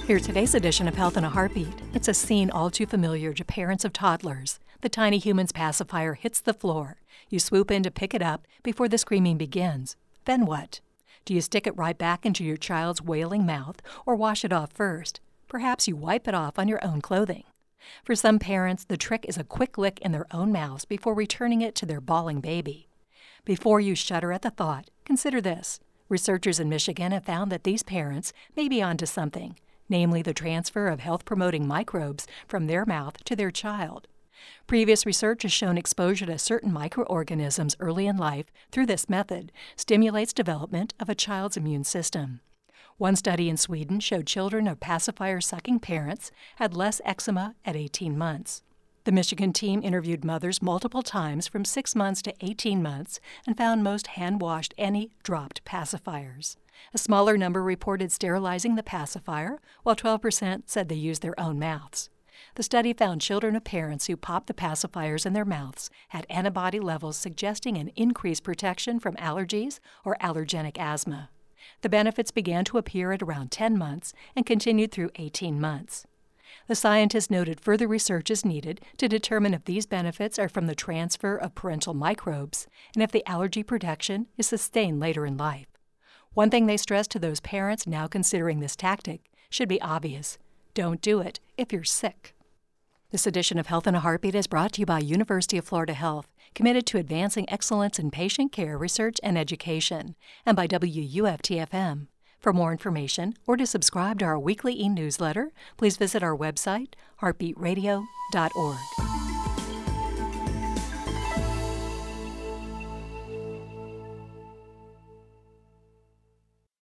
Here's today's edition of Health in a Heartbeat. It's a scene all too familiar to parents of toddlers. The tiny human's pacifier hits the floor. You swoop in to pick it up before the screaming begins. Then what? Do you stick it right back into your child's wailing mouth or wash it off first? Perhaps you wipe it off on your own clothing. For some parents, the trick is a quick lick in their own mouths before returning it to their bawling baby. Before you shudder at the thought, consider this. Researchers in Michigan have found that these parents may be onto something, namely the transfer of health-promoting microbes from their mouth to their child. Previous research has shown exposure to certain microorganisms early in life through this method stimulates development of a child's immune system. One study in Sweden showed children of pacifier-sucking parents had less eczema at 18 months. The Michigan team interviewed mothers multiple times from 6 months to 18 months and found most hand-washed any dropped pacifiers. A smaller number reported sterilizing the pacifier, while 12% said they used their own mouths. The study found children of parents who popped the pacifiers in their mouths had antibody levels suggesting an increased protection from allergies or allergenic asthma. The benefits began to appear at around 10 months and continued through 18 months. The scientists noted further research is needed to determine if these benefits are from the transfer of parental microbes and if the allergy protection is sustained later in life. One thing they stressed to those parents now considering this tactic should be obvious. Don't do it if you're sick. This edition of Health in a Heartbeat is brought to you by University of Florida Health, committed to advancing excellence in patient care, research, and education, and by WUFT-FM. For more information or to subscribe to our weekly e-newsletter, please visit our website, heartbeatradio.org.